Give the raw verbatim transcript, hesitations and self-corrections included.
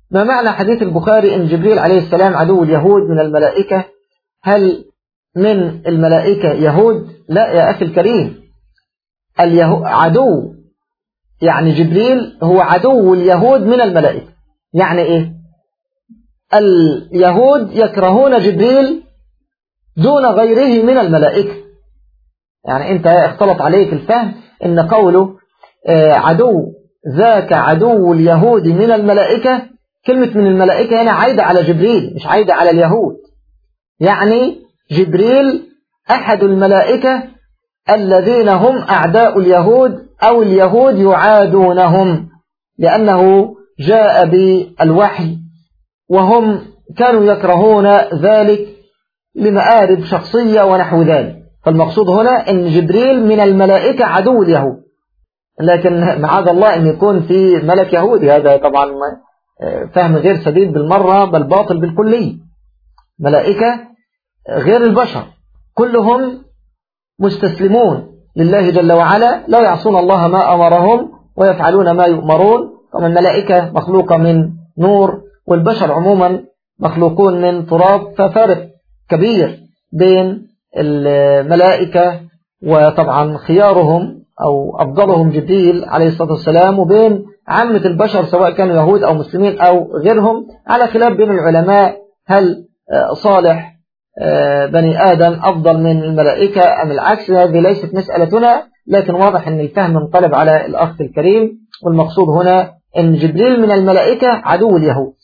ما معنى حديث البخاري إن جبريل عليه السلام عدو اليهود من الملائكة؟ هل من الملائكة يهود؟ لا يا أخي الكريم، اليهود عدو، يعني جبريل هو عدو اليهود من الملائكة. يعني إيه؟ اليهود يكرهون جبريل دون غيره من الملائكة. يعني أنت اختلط عليك الفهم إن قوله عدو ذاك عدو اليهود من الملائكة، كلمة من الملائكة هنا عايدة على جبريل مش عايدة على اليهود. يعني جبريل أحد الملائكة الذين هم أعداء اليهود أو اليهود يعادونهم، لأنه جاء بالوحي وهم كانوا يكرهون ذلك لمآرب شخصية ونحو ذلك. فالمقصود هنا أن جبريل من الملائكة عدو اليهود، لكن معاذ الله أن يكون في ملك يهودي، هذا طبعا فهم غير سديد بالمرة بل باطل بالكلية. ملائكة غير البشر كلهم مستسلمون لله جل وعلا، لا يعصون الله ما أمرهم ويفعلون ما يؤمرون. طبعا الملائكة مخلوقة من نور والبشر عموما مخلوقون من تراب، ففرق كبير بين الملائكة وطبعا خيارهم أو أفضلهم جبريل عليه الصلاة والسلام وبين عامة البشر سواء كانوا يهود أو مسلمين أو غيرهم، على خلاف بين العلماء هل صالح بني آدم أفضل من الملائكة أم العكس. هذه ليست مسألتنا، لكن واضح أن الفهم انقلب على الأخ الكريم، والمقصود هنا أن جبريل من الملائكة عدو اليهود.